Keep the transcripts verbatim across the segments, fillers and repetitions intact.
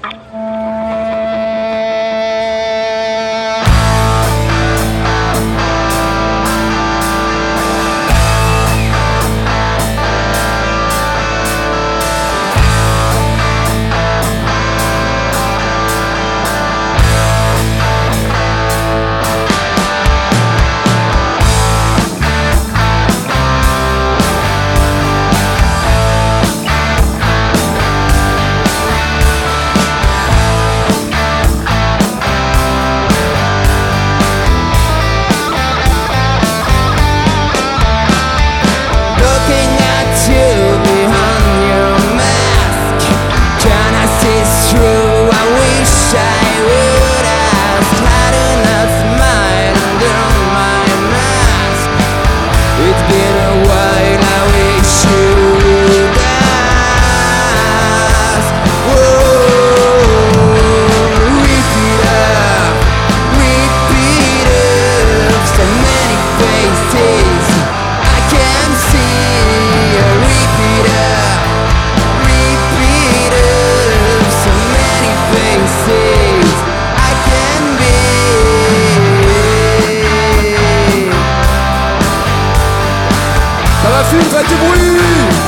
Faites du bruit.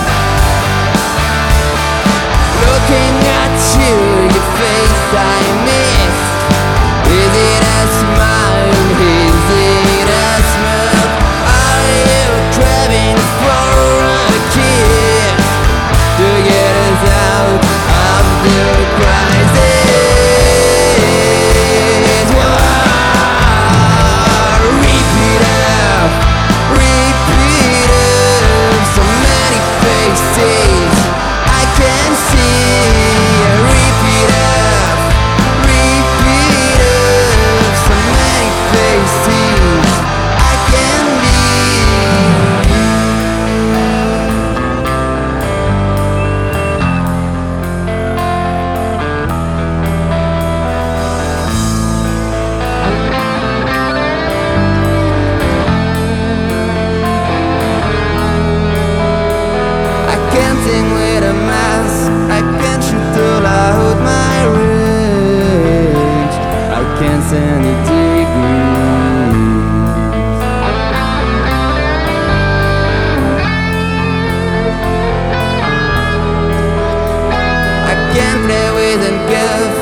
Looking at you, your face I missed. Is it a smile? Is it a smirk? Are you craving for a kiss to get us out of the crisis? Whoa, repeat up, repeat up. So many faces I can see. Repeat up, repeat up. So many faces I can be. I can't sing with a mask. I can't shoot all out my rage. I can't send it degrees. I can't play with a girl